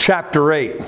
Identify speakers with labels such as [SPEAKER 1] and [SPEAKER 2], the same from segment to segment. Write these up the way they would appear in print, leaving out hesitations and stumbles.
[SPEAKER 1] chapter 8.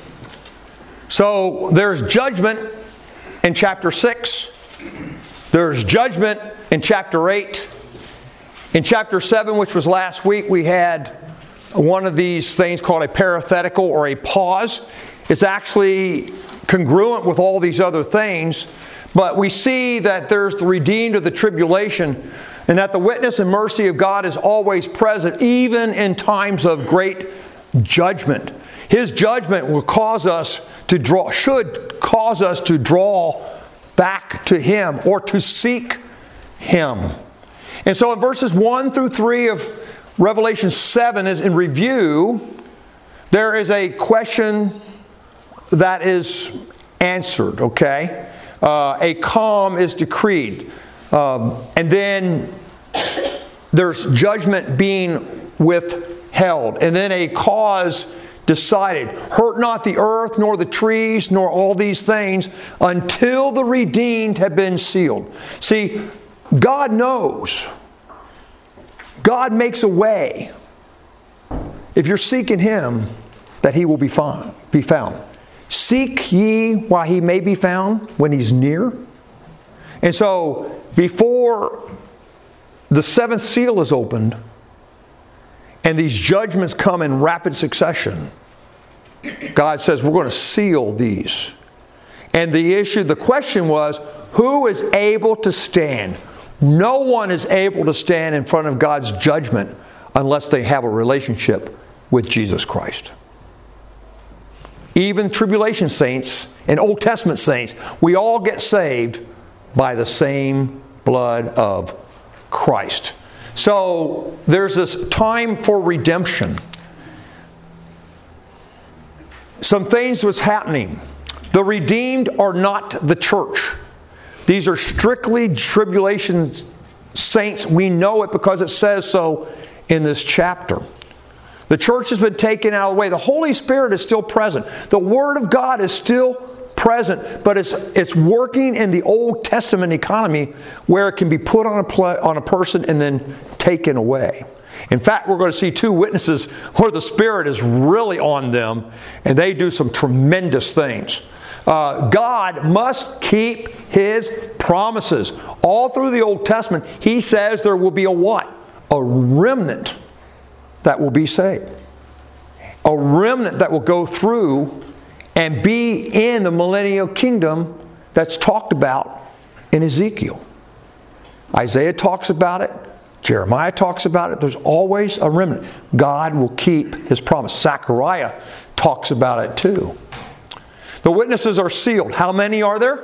[SPEAKER 1] So there's judgment in chapter 6. There's judgment in chapter 8. In chapter 7, which was last week, we had one of these things called a parenthetical or a pause. It's actually congruent with all these other things. But we see that there's the redeemed of the tribulation, and that the witness and mercy of God is always present, even in times of great judgment. His judgment will should cause us to draw back to Him or to seek Him. And so in verses 1 through 3 of Revelation 7 is in review, there is a question that is answered, okay? A calm is decreed. And then there's judgment being withheld. And then a cause decided. Hurt not the earth, nor the trees, nor all these things, until the redeemed have been sealed. See, God knows. God makes a way. If you're seeking Him, that He will be found. Seek ye while He may be found, when He's near. And so, before the seventh seal is opened, and these judgments come in rapid succession, God says, we're going to seal these. And the question was, who is able to stand? No one is able to stand in front of God's judgment unless they have a relationship with Jesus Christ. Even tribulation saints and Old Testament saints, we all get saved by the same blood of Christ. So there's this time for redemption. Some things was happening. The redeemed are not the church. These are strictly tribulation saints. We know it because it says so in this chapter. The church has been taken out of the way. The Holy Spirit is still present. The Word of God is still present, but it's working in the Old Testament economy where it can be put on a person and then taken away. In fact, we're going to see two witnesses where the Spirit is really on them, and they do some tremendous things. God must keep His promises. All through the Old Testament, He says there will be a what? A remnant that will be saved. A remnant that will go through and be in the millennial kingdom that's talked about in Ezekiel. Isaiah talks about it. Jeremiah talks about it. There's always a remnant. God will keep His promise. Zechariah talks about it too. The witnesses are sealed. How many are there?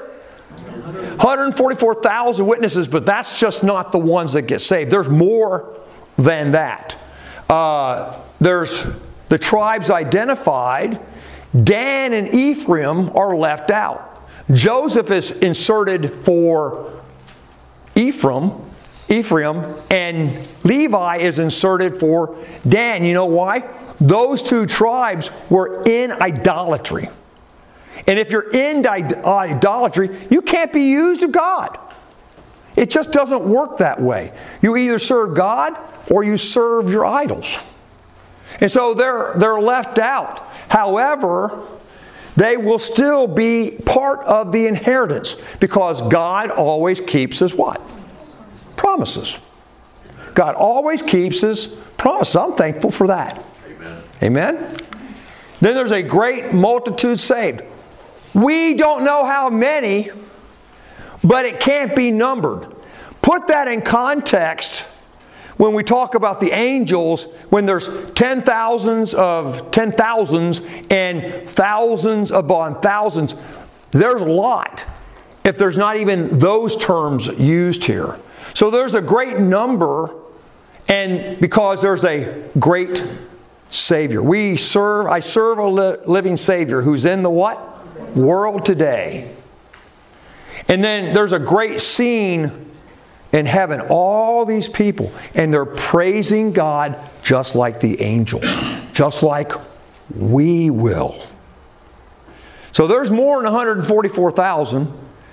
[SPEAKER 1] 144,000 witnesses, but that's just not the ones that get saved. There's more than that. There's the tribes identified. Dan and Ephraim are left out. Joseph is inserted for Ephraim, and Levi is inserted for Dan. You know why? Those two tribes were in idolatry. And if you're in idolatry, you can't be used of God. It just doesn't work that way. You either serve God or you serve your idols. And so they're left out. However, they will still be part of the inheritance because God always keeps His what? Promises. God always keeps His promises. I'm thankful for that. Amen. Amen? Then there's a great multitude saved. We don't know how many, but it can't be numbered. Put that in context when we talk about the angels, when there's 10,000s of 10,000s and thousands upon thousands. There's a lot if there's not even those terms used here. So there's a great number, and because there's a great Savior. I serve a living Savior who's in the what? World today. And then there's a great scene in heaven. All these people, and they're praising God just like the angels. Just like we will. So there's more than 144,000.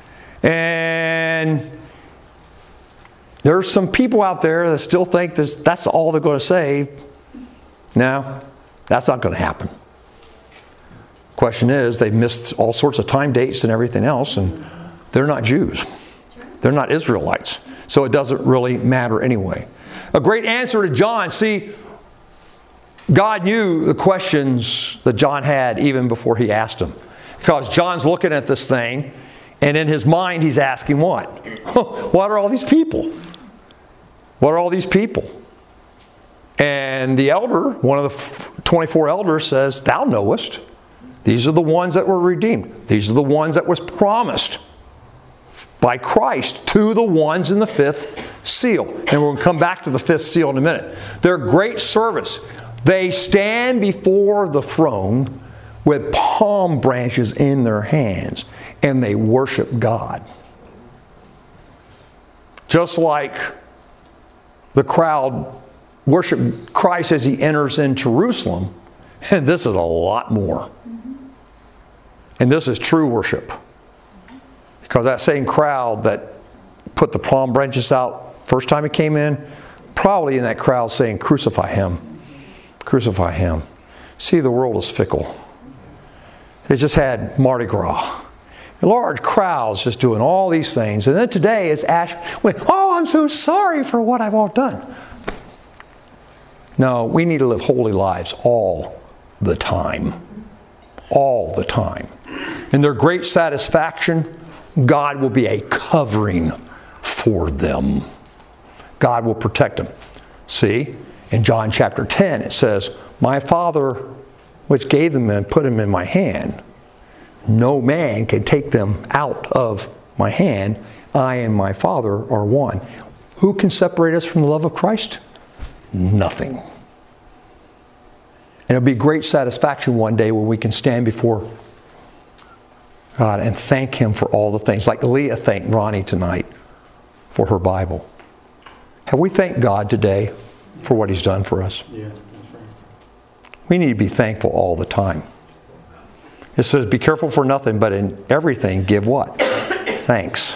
[SPEAKER 1] And there's some people out there that still think that's all they're going to save. No, that's not going to happen. Question is, they've missed all sorts of time dates and everything else, and they're not Jews. They're not Israelites. So it doesn't really matter anyway. A great answer to John. See, God knew the questions that John had even before he asked them. Because John's looking at this thing, and in his mind he's asking what? What are all these people? What are all these people? And the elder, one of the 24 elders says, thou knowest. These are the ones that were redeemed. These are the ones that was promised by Christ to the ones in the fifth seal. And we're going to come back to the fifth seal in a minute. Their great service. They stand before the throne with palm branches in their hands, and they worship God. Just like the crowd worship Christ as he enters in Jerusalem, and this is a lot more. And this is true worship. Because that same crowd that put the palm branches out first time he came in, probably in that crowd saying, crucify him. Crucify him. See, the world is fickle. They just had Mardi Gras. Large crowds just doing all these things. And then today it's oh, I'm so sorry for what I've all done. No, we need to live holy lives all the time. All the time. In their great satisfaction, God will be a covering for them. God will protect them. See, in John chapter 10 it says, my Father which gave them and put them in my hand, no man can take them out of my hand. I and my Father are one. Who can separate us from the love of Christ? Nothing. And it'll be great satisfaction one day when we can stand before God and thank Him for all the things. Like Leah thanked Ronnie tonight for her Bible. Have we thanked God today for what He's done for us?
[SPEAKER 2] Yeah, that's right.
[SPEAKER 1] We need to be thankful all the time. It says, be careful for nothing, but in everything give what? Thanks.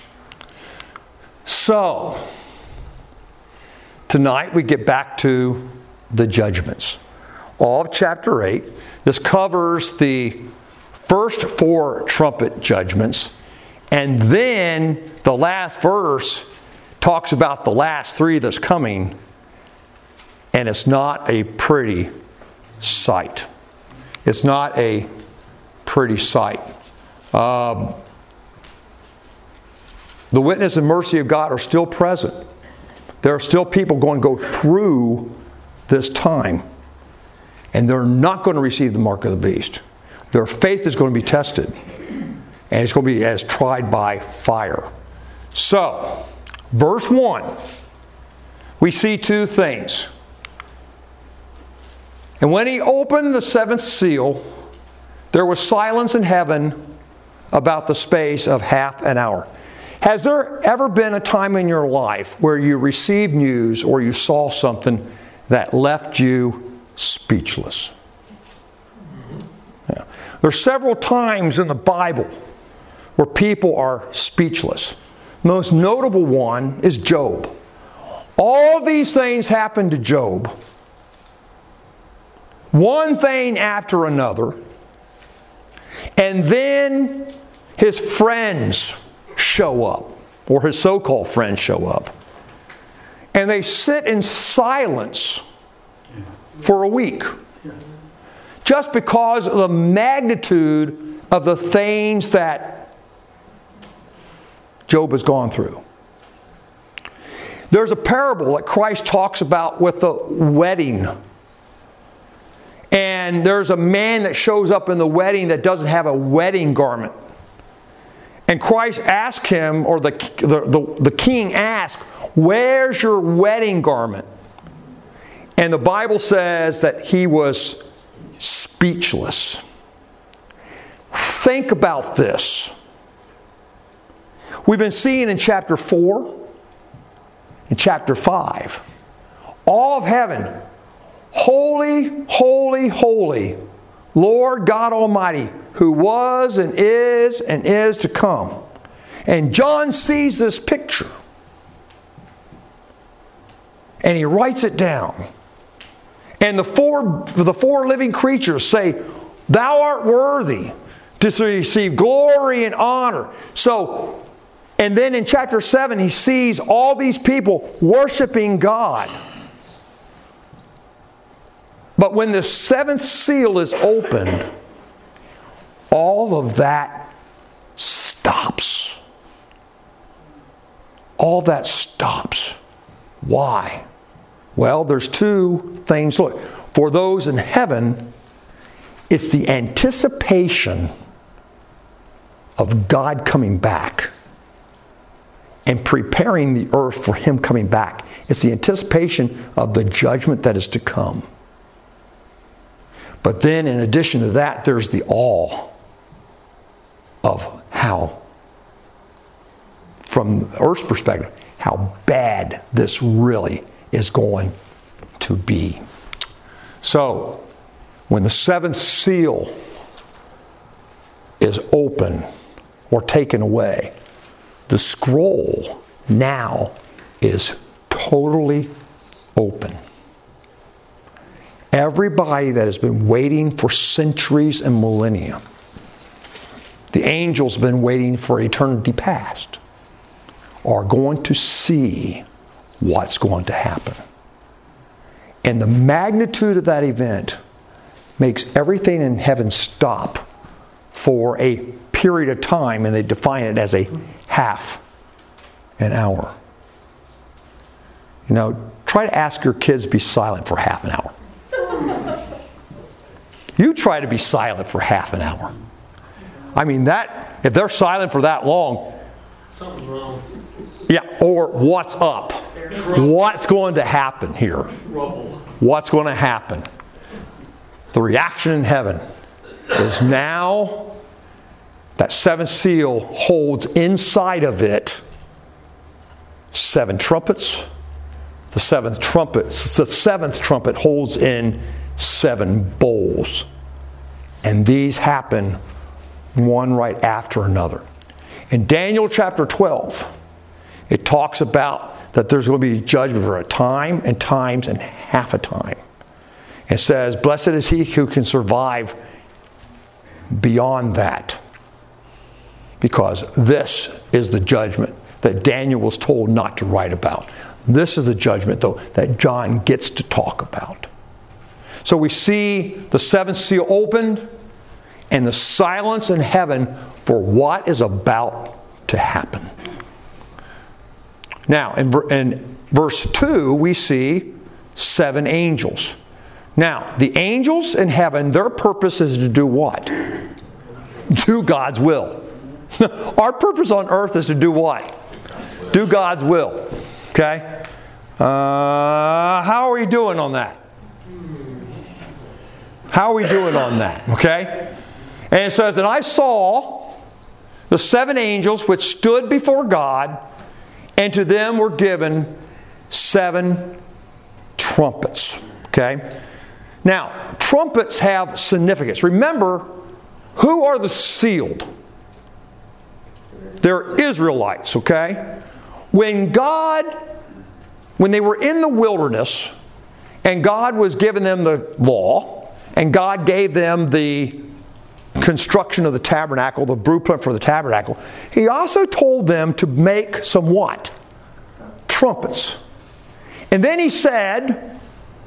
[SPEAKER 1] So, tonight we get back to the judgments. All of chapter 8. This covers the first 4 trumpet judgments. And then the last verse talks about the last 3 that's coming. And it's not a pretty sight. It's not a pretty sight. The witness and mercy of God are still present. There are still people going to go through this time. And they're not going to receive the mark of the beast. Their faith is going to be tested. And it's going to be as tried by fire. So, verse 1, we see 2 things. And when he opened the 7th seal, there was silence in heaven about the space of half an hour. Has there ever been a time in your life where you received news or you saw something that left you speechless? Yeah. There's several times in the Bible where people are speechless. The most notable one is Job. All these things happened to Job. One thing after another. And then his friends show up, or his so-called friends show up. And they sit in silence for a week. Just because of the magnitude of the things that Job has gone through. There's a parable that Christ talks about with the wedding. And there's a man that shows up in the wedding that doesn't have a wedding garment. And Christ asked him, or the king asked, where's your wedding garment? And the Bible says that he was speechless. Think about this. We've been seeing in chapter 4, in chapter 5, all of heaven, holy, holy, holy, Lord God Almighty, who was and is to come. And John sees this picture. And he writes it down. And the four living creatures say, Thou art worthy to receive glory and honor. So, and then in chapter 7, he sees all these people worshiping God. But when the seventh seal is opened, all of that stops. All that stops. Why? Well, there's two things. Look, for those in heaven, it's the anticipation of God coming back and preparing the earth for Him coming back. It's the anticipation of the judgment that is to come. But then in addition to that, there's the awe of how, from Earth's perspective, how bad this really is going to be. So, when the seventh seal is open or taken away, the scroll now is totally open. Everybody that has been waiting for centuries and millennia, the angels have been waiting for eternity past, are going to see what's going to happen. And the magnitude of that event makes everything in heaven stop for a period of time, and they define it as a half an hour. You know, try to ask your kids to be silent for half an hour. You try to be silent for half an hour. I mean, that, if they're silent for that long,
[SPEAKER 2] something's wrong.
[SPEAKER 1] Yeah, or what's up? What's going to happen here? What's going to happen? The reaction in heaven is now that seventh seal holds inside of it 7 trumpets. The seventh trumpet holds in 7 bowls. And these happen one right after another. In Daniel chapter 12, it talks about that there's going to be judgment for a time and times and half a time. It says, blessed is he who can survive beyond that. Because this is the judgment that Daniel was told not to write about. This is the judgment, though, that John gets to talk about. So we see the seventh seal opened and the silence in heaven for what is about to happen. Now, in verse 2, we see 7 angels. Now, the angels in heaven, their purpose is to do what? Do God's will. Our purpose on earth is to do what? Do God's will. Okay? How are we doing on that? How are we doing on that? Okay? And it says, and I saw the 7 angels which stood before God, and to them were given 7 trumpets. Okay? Now, trumpets have significance. Remember, who are the sealed? They're Israelites, okay? When they were in the wilderness, and God was giving them the law, and God gave them the construction of the tabernacle, the blueprint for the tabernacle, He also told them to make some what? Trumpets. And then He said,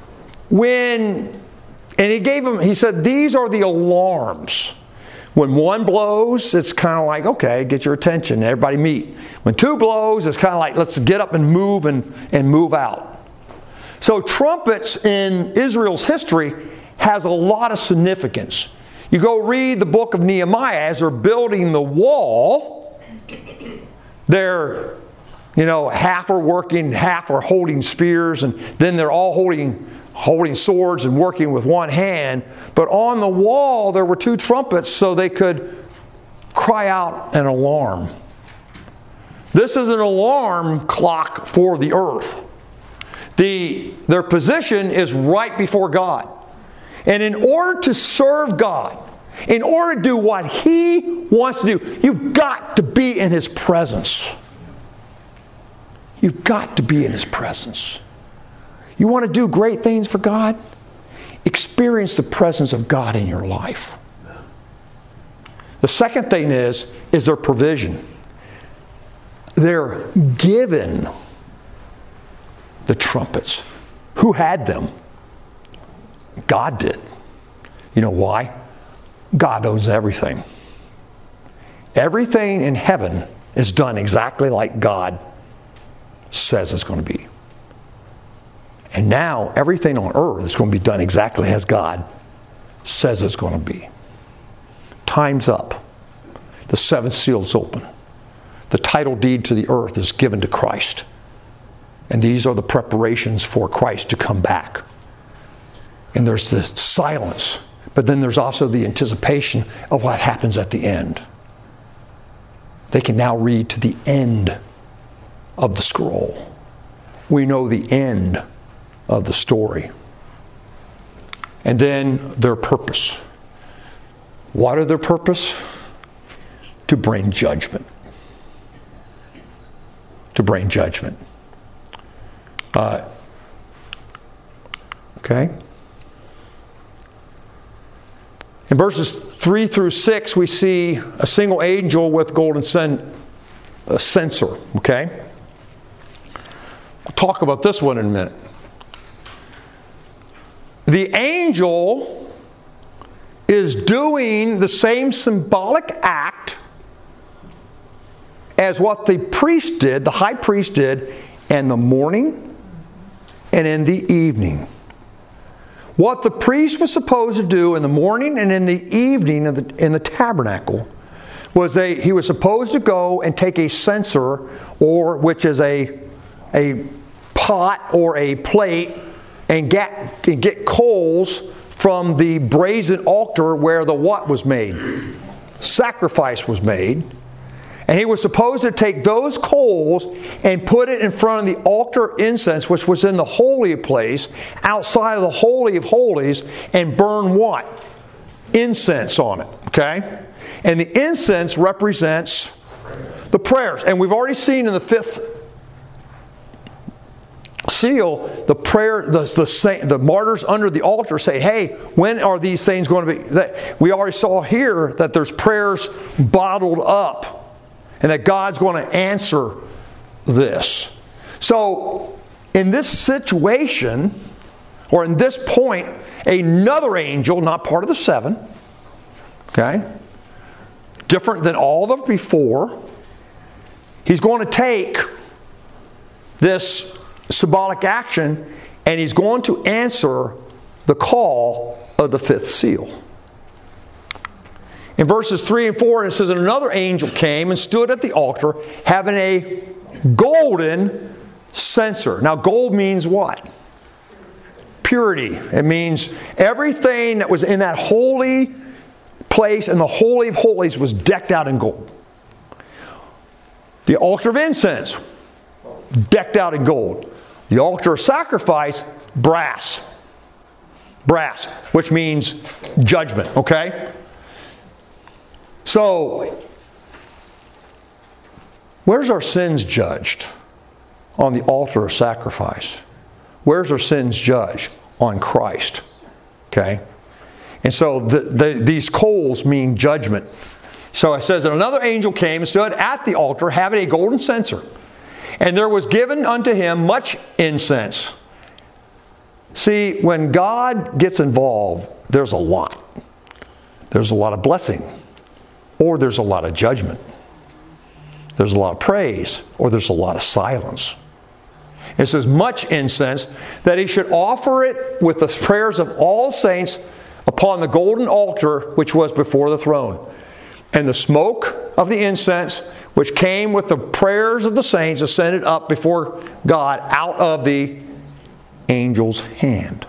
[SPEAKER 1] He said, these are the alarms. When 1 blows, it's kind of like, okay, get your attention, everybody meet. When 2 blows, it's kind of like, let's get up and move and move out. So trumpets in Israel's history has a lot of significance. You go read the book of Nehemiah as they're building the wall. They're, half are working, half are holding spears, and then they're all holding swords and working with one hand. But on the wall there were 2 trumpets so they could cry out an alarm. This is an alarm clock for the earth. Their position is right before God. And in order to serve God, in order to do what He wants to do, you've got to be in His presence. You've got to be in His presence. You want to do great things for God? Experience the presence of God in your life. The second thing is their provision. They're given the trumpets. Who had them? God did. You know why? God owns everything. Everything in heaven is done exactly like God says it's going to be. And now everything on earth is going to be done exactly as God says it's going to be. Time's up. The seventh seal's open. The title deed to the earth is given to Christ. And these are the preparations for Christ to come back. And there's this silence, but then there's also the anticipation of what happens at the end. They can now read to the end of the scroll. We know the end of the story. And then their purpose. What are their purpose? To bring judgment. To bring judgment. Okay? In verses 3 through 6, we see a single angel with golden censer. Okay? We'll talk about this one in a minute. The angel is doing the same symbolic act as what the priest did, the high priest did, in the morning and in the evening. What the priest was supposed to do in the morning and in the evening in the tabernacle was he was supposed to go and take a censer, which is a pot or a plate, and get coals from the brazen altar where the what was made? Sacrifice was made. And he was supposed to take those coals and put it in front of the altar incense, which was in the holy place, outside of the Holy of Holies, and burn what? Incense on it. Okay? And the incense represents the prayers. And we've already seen in the fifth seal, the prayer, the martyrs under the altar say, hey, when are these things going to be? We already saw here that there's prayers bottled up. And that God's going to answer this. So, in this situation, or in this point, another angel, not part of the seven, okay, different than all of them before, he's going to take this symbolic action and he's going to answer the call of the fifth seal. In verses 3 and 4, it says, and another angel came and stood at the altar, having a golden censer. Now, gold means what? Purity. It means everything that was in that holy place and the Holy of Holies was decked out in gold. The altar of incense, decked out in gold. The altar of sacrifice, brass. Brass, which means judgment, okay? So, where's our sins judged? On the altar of sacrifice. Where's our sins judged? On Christ. Okay? And so these coals mean judgment. So it says that another angel came and stood at the altar having a golden censer. And there was given unto him much incense. See, when God gets involved, there's a lot. There's a lot of blessing. Or there's a lot of judgment. There's a lot of praise. Or there's a lot of silence. It says, much incense, that he should offer it with the prayers of all saints upon the golden altar which was before the throne. And the smoke of the incense, which came with the prayers of the saints, ascended up before God out of the angel's hand.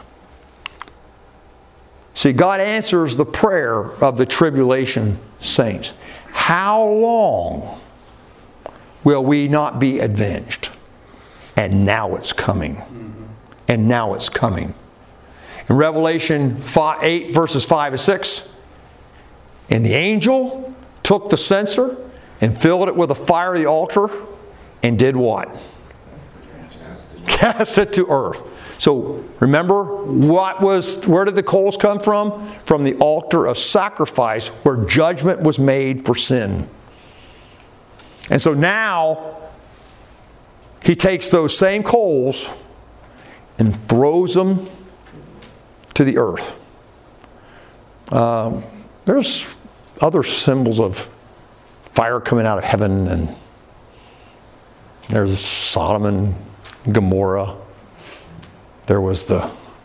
[SPEAKER 1] See, God answers the prayer of the tribulation saints. How long will we not be avenged? And now it's coming. And now it's coming. In Revelation 8 verses 5 and 6, and the angel took the censer and filled it with the fire of the altar and did what? Cast it to earth. So remember, where did the coals come from? From the altar of sacrifice where judgment was made for sin. And so now he takes those same coals and throws them to the earth. There's other symbols of fire coming out of heaven, and there's Sodom and Gomorrah. There was the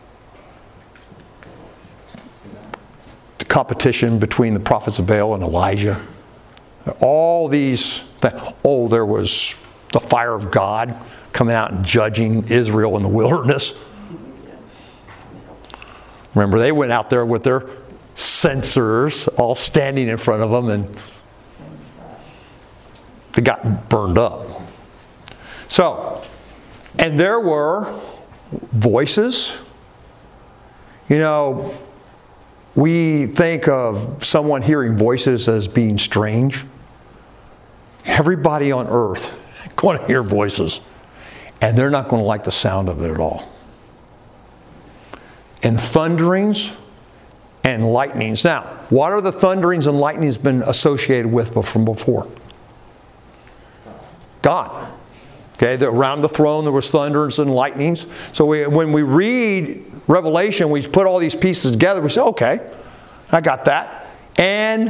[SPEAKER 1] competition between the prophets of Baal and Elijah. All these things. Oh, there was the fire of God coming out and judging Israel in the wilderness. Remember, they went out there with their censers all standing in front of them, and they got burned up. So, and there were voices. You know, we think of someone hearing voices as being strange. Everybody on earth is going to hear voices, and they're not going to like the sound of it at all. And thunderings and lightnings. Now, what are the thunderings and lightnings been associated with from before? God. Okay, around the throne there was thunderings and lightnings. So when we read Revelation, we put all these pieces together. We say, okay, I got that. And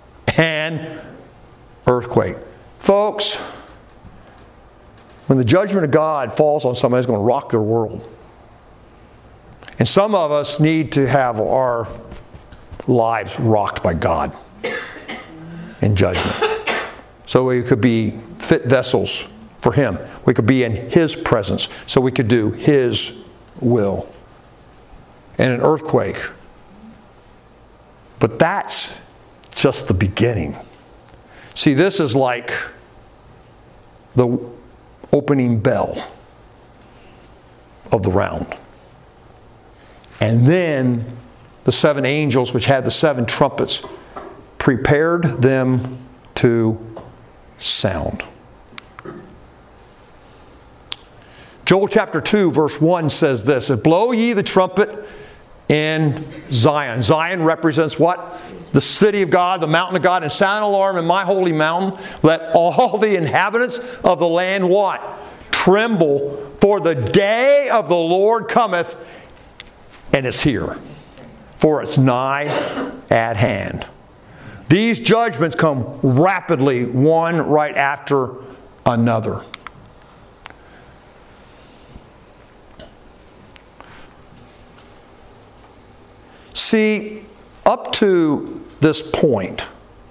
[SPEAKER 1] earthquake. Folks, when the judgment of God falls on somebody, it's going to rock their world. And some of us need to have our lives rocked by God in judgment. So we could be fit vessels for Him. We could be in His presence so we could do His will. And an earthquake. But that's just the beginning. See, this is like the opening bell of the round. And then the 7 angels, which had the 7 trumpets, prepared them to sound. Joel chapter 2 verse 1 says this, "Blow ye the trumpet in Zion." Zion represents what? The city of God, the mountain of God, and sound an alarm in my holy mountain. Let all the inhabitants of the land what? Tremble, for the day of the Lord cometh, and it's here. For it's nigh at hand. These judgments come rapidly, one right after another. See, up to this point,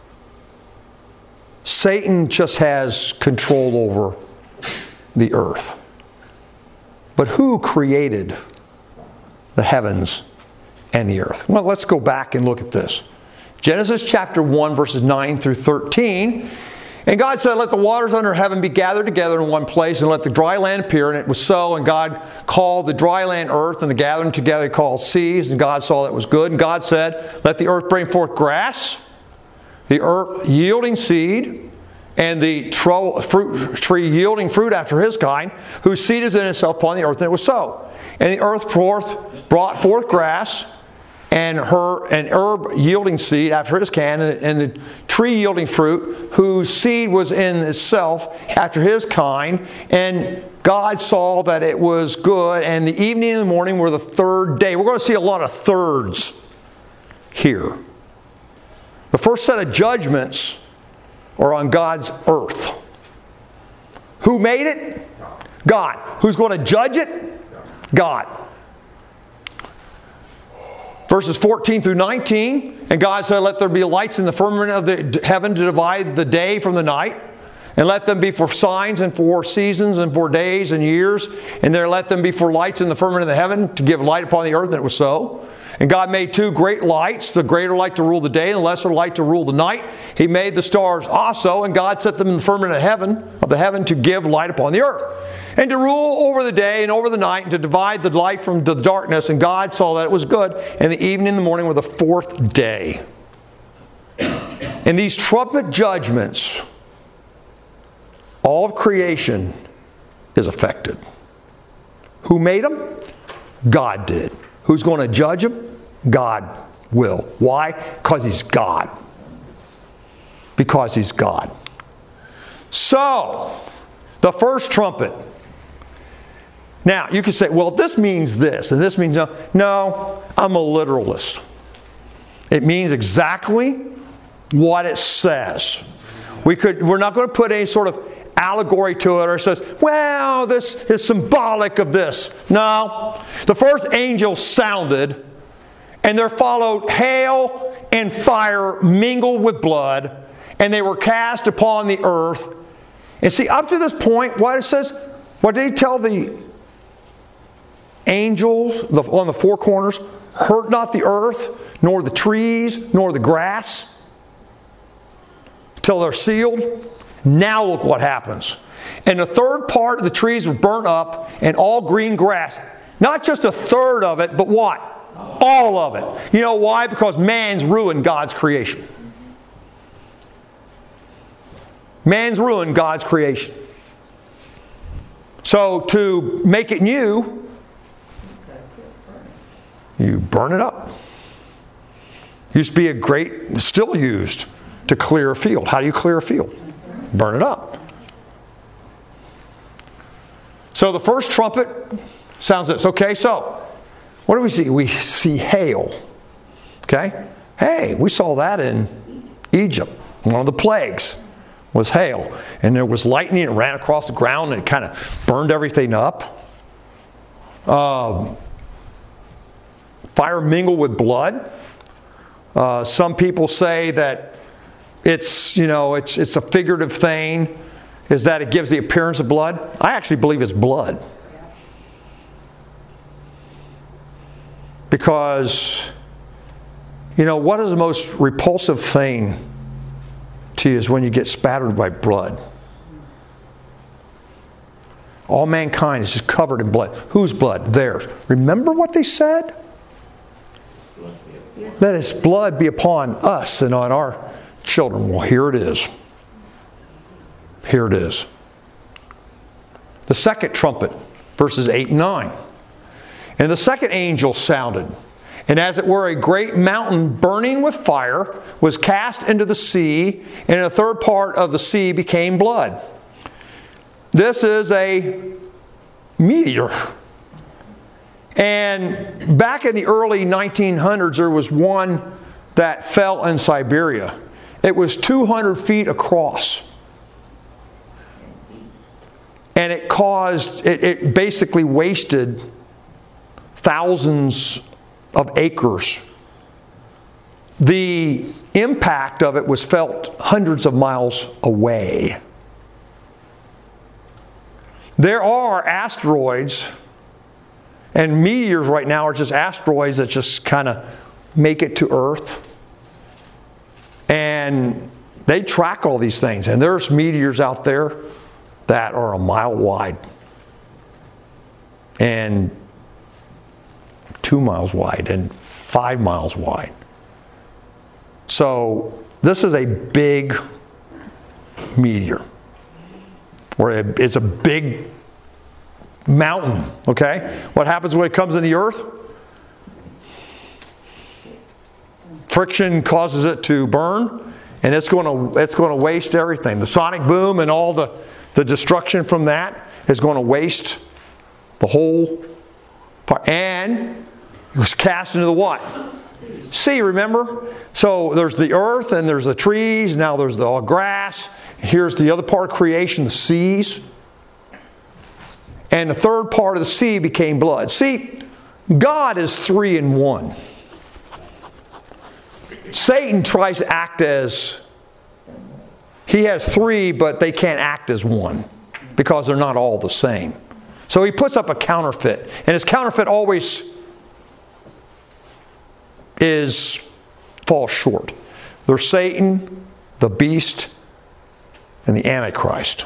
[SPEAKER 1] Satan just has control over the earth. But who created the heavens and the earth? Well, let's go back and look at this. Genesis chapter 1, verses 9 through 13. And God said, "Let the waters under heaven be gathered together in one place, and let the dry land appear." And it was so. And God called the dry land earth, and the gathering together he called seas. And God saw that it was good. And God said, "Let the earth bring forth grass, the earth yielding seed, and the fruit tree yielding fruit after his kind, whose seed is in itself upon the earth." And it was so. And the earth brought forth grass, and herb yielding seed after his kind, and the tree yielding fruit, whose seed was in itself after his kind. And God saw that it was good, and the evening and the morning were the third day. We're going to see a lot of thirds here. The first set of judgments are on God's earth. Who made it? God. Who's going to judge it? God. Verses 14 through 19, and God said, "Let there be lights in the firmament of the heaven to divide the day from the night, and let them be for signs and for seasons and for days and years, and there let them be for lights in the firmament of the heaven to give light upon the earth." And it was so. And God made 2 great lights, the greater light to rule the day and the lesser light to rule the night. He made the stars also, and God set them in the firmament of the heaven to give light upon the earth, and to rule over the day and over the night, and to divide the light from the darkness. And God saw that it was good. And the evening and the morning were the 4th day. And these trumpet judgments, all of creation is affected. Who made them? God did. Who's going to judge them? God will. Why? Because He's God. Because He's God. So, the first trumpet. Now, you can say, well, this means this, and this means no. No, I'm a literalist. It means exactly what it says. We're not going to put any sort of allegory to it, or it says, well, this is symbolic of this. No. The first angel sounded, and there followed hail and fire mingled with blood, and they were cast upon the earth. And see, up to this point, what it says, what did He tell the angels on the four corners? Hurt not the earth, nor the trees, nor the grass, till they're sealed. Now look what happens. And the third part of the trees were burnt up, and all green grass. Not just a third of it, but what? All of it. You know why? Because man's ruined God's creation. Man's ruined God's creation. So to make it new, you burn it up. Used to be still used to clear a field. How do you clear a field? Burn it up. So the first trumpet sounds this. Okay, so what do we see? We see hail. Okay? Hey, we saw that in Egypt. One of the plagues was hail. And there was lightning. It ran across the ground and it kind of burned everything up. Fire mingled with blood. Some people say that it's a figurative thing, is that it gives the appearance of blood. I actually believe it's blood. Because, what is the most repulsive thing to you is when you get spattered by blood. All mankind is just covered in blood. Whose blood? Theirs. Remember what they said? Let His blood be upon us and on our children. Well, here it is. Here it is. The second trumpet, verses 8 and 9. And the second angel sounded, and as it were a great mountain burning with fire was cast into the sea, and a third part of the sea became blood. This is a meteor. And back in the early 1900s, there was one that fell in Siberia. It was 200 feet across. And it basically wasted thousands of acres. The impact of it was felt hundreds of miles away. There are asteroids, and meteors right now are just asteroids that just kind of make it to Earth. And they track all these things. And there's meteors out there that are a mile wide and 2 miles wide and 5 miles wide. So this is a big meteor, or it's a big mountain. Okay, what happens when it comes in the earth? Friction causes it to burn, and it's going to waste everything. The sonic boom and all the destruction from that is going to waste the whole part. And it was cast into the what? Sea, remember? So there's the earth and there's the trees. Now there's the grass. Here's the other part of creation, the seas. And the third part of the sea became blood. See, God is 3 in 1. Satan tries to act as, he has 3, but they can't act as 1 because they're not all the same. So he puts up a counterfeit. And his counterfeit always falls short. There's Satan, the beast, and the Antichrist.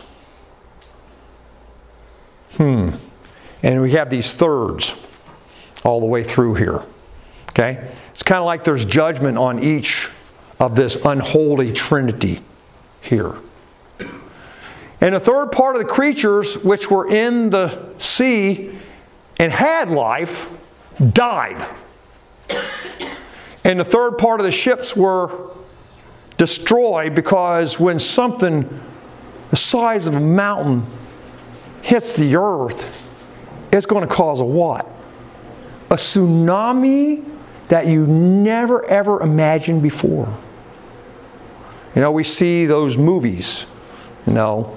[SPEAKER 1] And we have these thirds all the way through here. Okay? It's kind of like there's judgment on each of this unholy trinity here. And the third part of the creatures which were in the sea and had life died. And the third part of the ships were destroyed because when something the size of a mountain hits the earth, it's going to cause a what? A tsunami that you never ever imagined before. You know, we see those movies, you know,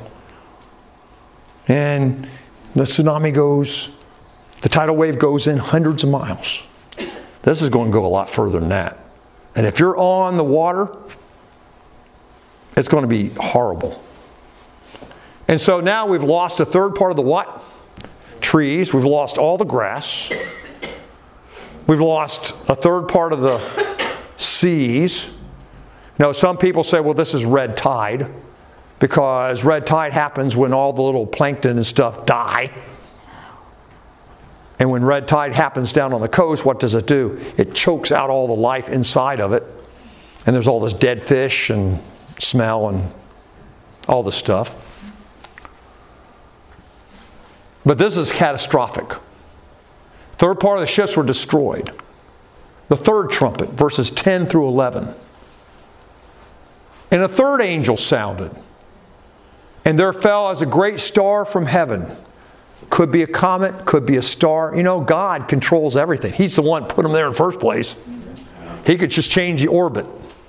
[SPEAKER 1] and the tsunami goes, the tidal wave goes in hundreds of miles. This is going to go a lot further than that. And if you're on the water, it's going to be horrible. And so now we've lost a third part of the what? Trees. We've lost all the grass. We've lost a third part of the seas. Now, some people say, well, this is red tide, because red tide happens when all the little plankton and stuff die. And when red tide happens down on the coast, what does it do? It chokes out all the life inside of it. And there's all this dead fish and smell and all this stuff. But this is catastrophic. Third part of the ships were destroyed. The third trumpet, verses 10 through 11. And a third angel sounded, and there fell as a great star from heaven. Could be a comet, could be a star. You know, God controls everything. He's the one that put them there in the first place. He could just change the orbit.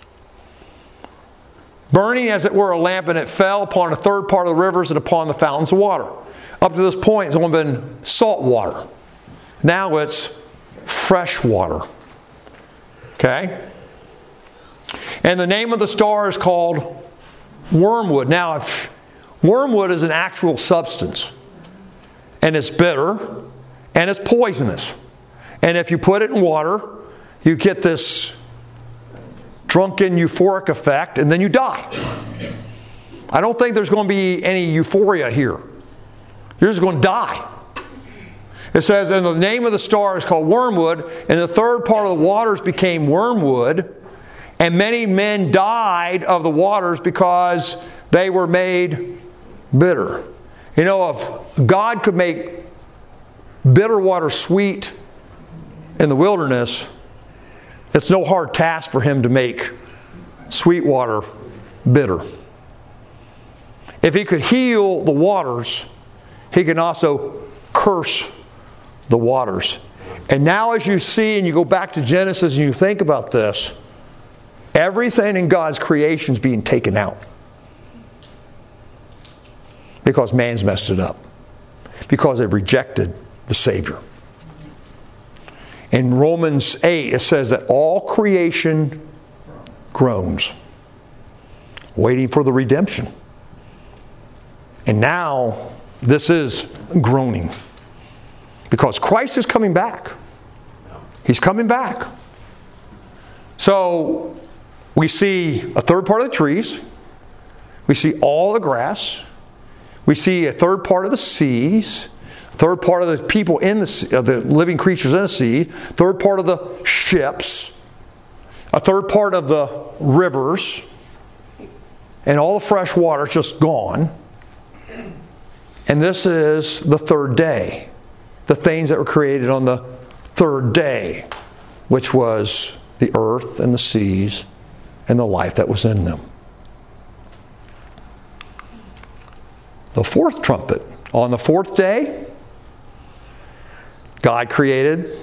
[SPEAKER 1] Burning as it were a lamp, and it fell upon a third part of the rivers and upon the fountains of water. Up to this point, it's only been salt water. Now it's fresh water. Okay? And the name of the star is called wormwood. Now, if wormwood is an actual substance, and it's bitter, and it's poisonous. And if you put it in water, you get this drunken euphoric effect, and then you die. I don't think there's going to be any euphoria here. You're just going to die. It says, and the name of the star is called wormwood, and the third part of the waters became wormwood, and many men died of the waters because they were made bitter. You know, if God could make bitter water sweet in the wilderness, it's no hard task for Him to make sweet water bitter. If He could heal the waters, He can also curse the waters. And now as you see and you go back to Genesis and you think about this, everything in God's creation is being taken out. Because man's messed it up. Because they've rejected the Savior. In Romans 8 it says that all creation groans, waiting for the redemption. And now this is groaning. Because Christ is coming back. He's coming back. So we see a third part of the trees. We see all the grass. We see a third part of the seas. A third part of the people in the sea, the living creatures in the sea. Third part of the ships. A third part of the rivers. And all the fresh water is just gone. And this is the third day. The things that were created on the third day, which was the earth and the seas and the life that was in them. The fourth trumpet. On the fourth day, God created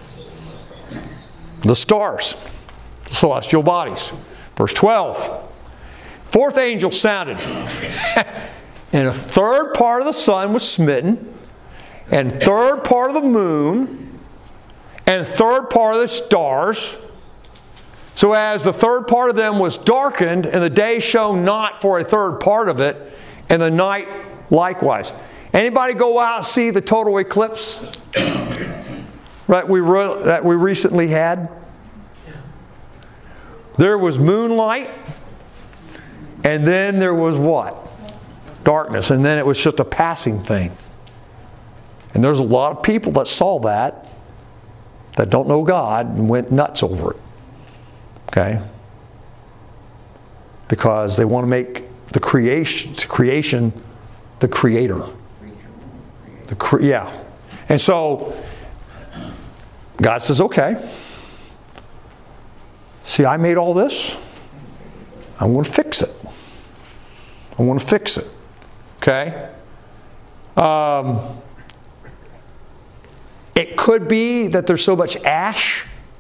[SPEAKER 1] the stars, the celestial bodies. Verse 12. Fourth angel sounded, and a third part of the sun was smitten, and third part of the moon, and third part of the stars. So as the third part of them was darkened, and the day shone not for a third part of it, and the night likewise. Anybody go out and see the total eclipse? Right, that we recently had? There was moonlight, and then there was what? Darkness, and then it was just a passing thing. And there's a lot of people that saw that don't know God and went nuts over it. Okay? Because they want to make the creation the creator. Yeah. And so God says, okay. See, I made all this. I'm going to fix it. I'm going to fix it. Okay? It could be that there's so much ash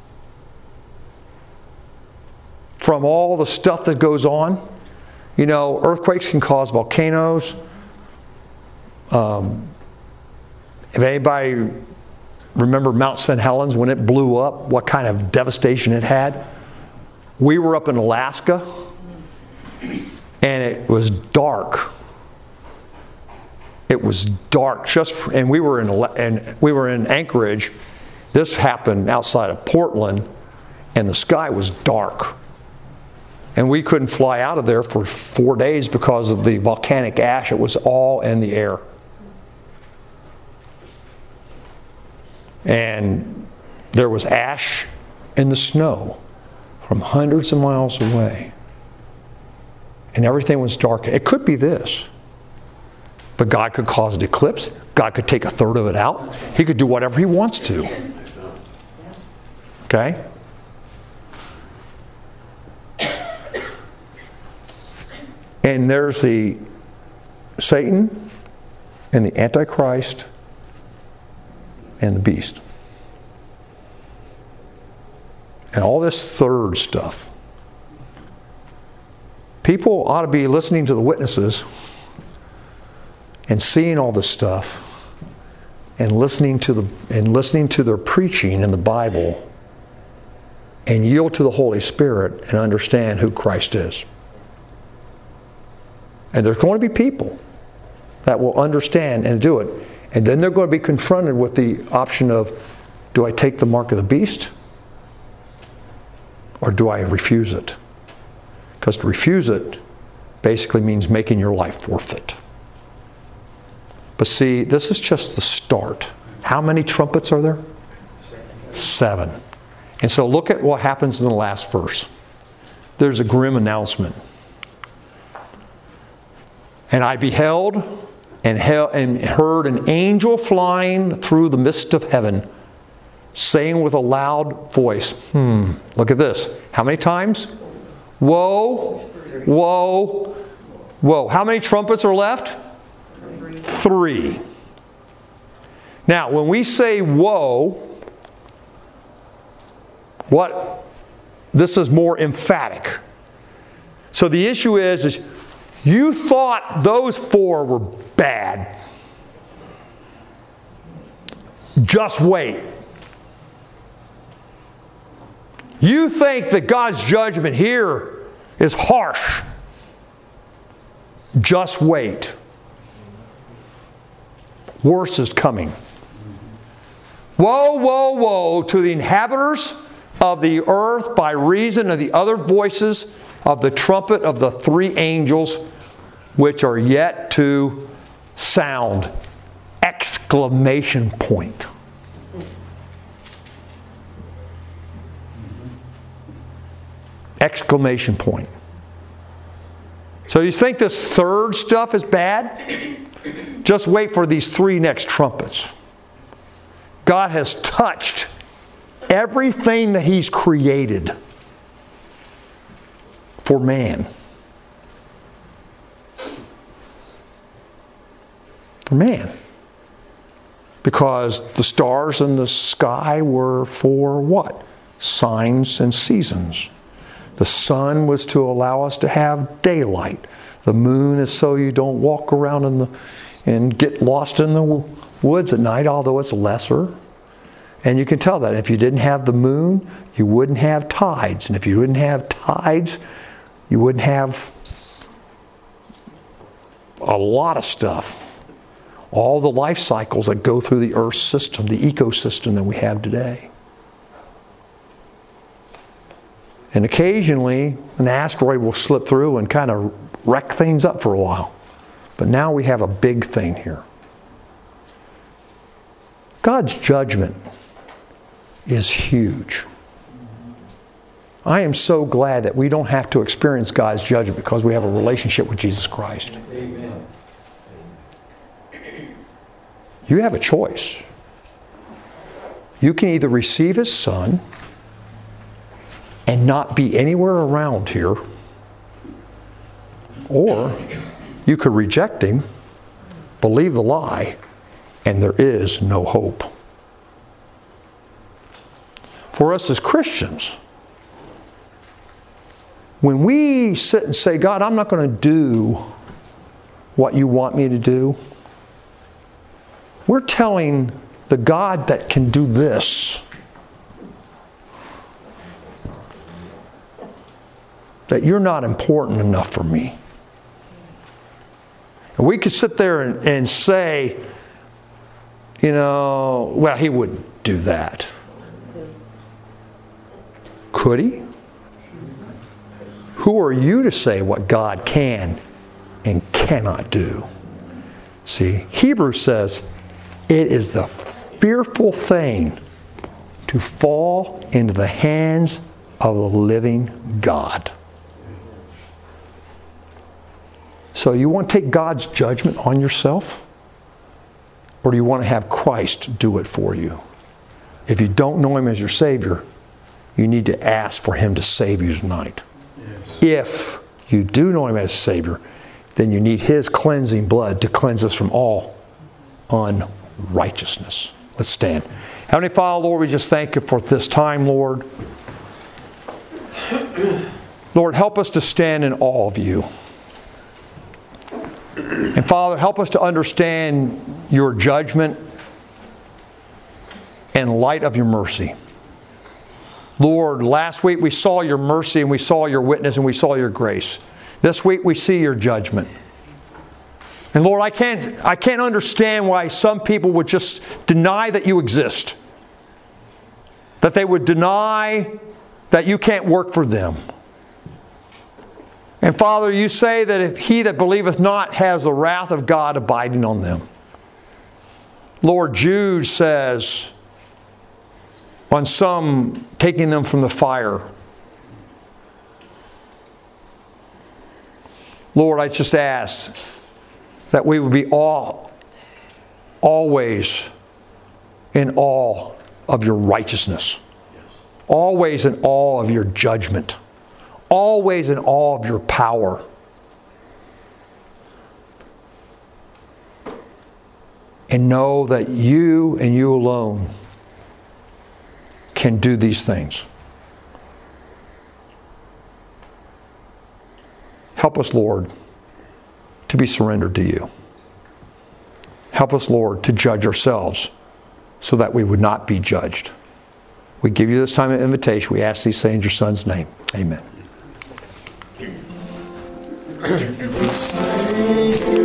[SPEAKER 1] from all the stuff that goes on. You know, earthquakes can cause volcanoes. If anybody remember Mount St. Helens when it blew up, what kind of devastation it had? We were up in Alaska, and it was dark. It was dark, and we were in Anchorage. This happened outside of Portland, and the sky was dark. And we couldn't fly out of there for 4 days because of the volcanic ash. It was all in the air. And there was ash in the snow from hundreds of miles away. And everything was dark. It could be this. But God could cause an eclipse. God could take a third of it out. He could do whatever He wants to. Okay? And there's the Satan and the Antichrist and the beast. And all this third stuff. People ought to be listening to the witnesses and seeing all this stuff and listening to their preaching in the Bible and yield to the Holy Spirit and understand who Christ is. And there's going to be people that will understand and do it. And then they're going to be confronted with the option of, do I take the mark of the beast? Or do I refuse it? Because to refuse it basically means making your life forfeit. But see, this is just the start. How many trumpets are there? 7. And so look at what happens in the last verse. There's a grim announcement. And I beheld and heard an angel flying through the midst of heaven, saying with a loud voice, look at this. How many times? Woe, woe, woe. How many trumpets are left? 3. Now, when we say woe, this is more emphatic. So the issue is you thought those 4 were bad. Just wait. You think that God's judgment here is harsh. Just wait. Worse is coming. Woe, woe, woe to the inhabitants of the earth by reason of the other voices of the trumpet of the 3 angels which are yet to sound. Exclamation point. Exclamation point. So you think this third stuff is bad? Just wait for these 3 next trumpets. God has touched everything that He's created for man. For man. Because the stars in the sky were for what? Signs and seasons. The sun was to allow us to have daylight. The moon is so you don't walk around and get lost in the woods at night, although it's lesser. And you can tell that if you didn't have the moon, you wouldn't have tides. And if you wouldn't have tides, you wouldn't have a lot of stuff. All the life cycles that go through the Earth system, the ecosystem that we have today. And occasionally, an asteroid will slip through and kind of wreck things up for a while. But now we have a big thing here. God's judgment is huge. I am so glad that we don't have to experience God's judgment because we have a relationship with Jesus Christ.
[SPEAKER 2] Amen.
[SPEAKER 1] You have a choice. You can either receive His Son and not be anywhere around here, or you could reject Him, believe the lie, and there is no hope. For us as Christians, when we sit and say, God, I'm not going to do what you want me to do, we're telling the God that can do this that you're not important enough for me. And we could sit there and say, well, He wouldn't do that. Could He? Who are you to say what God can and cannot do? See, Hebrews says, it is the fearful thing to fall into the hands of the living God. So you want to take God's judgment on yourself? Or do you want to have Christ do it for you? If you don't know Him as your Savior, you need to ask for Him to save you tonight. Yes. If you do know Him as Savior, then you need His cleansing blood to cleanse us from all unrighteousness. Let's stand. Heavenly Father, Lord, we just thank You for this time, Lord. Lord, help us to stand in awe of You. And Father, help us to understand Your judgment in light of Your mercy. Lord, last week we saw Your mercy and we saw Your witness and we saw Your grace. This week we see Your judgment. And Lord, I can't understand why some people would just deny that You exist. That they would deny that You can't work for them. And Father, You say that if he that believeth not has the wrath of God abiding on them. Lord, Jude says, on some taking them from the fire. Lord, I just ask that we would be always in awe of Your righteousness. Always in awe of Your judgment. Always in awe of Your power. And know that You and You alone can do these things. Help us, Lord, to be surrendered to You. Help us, Lord, to judge ourselves so that we would not be judged. We give You this time of invitation. We ask these things in Your Son's name. Amen.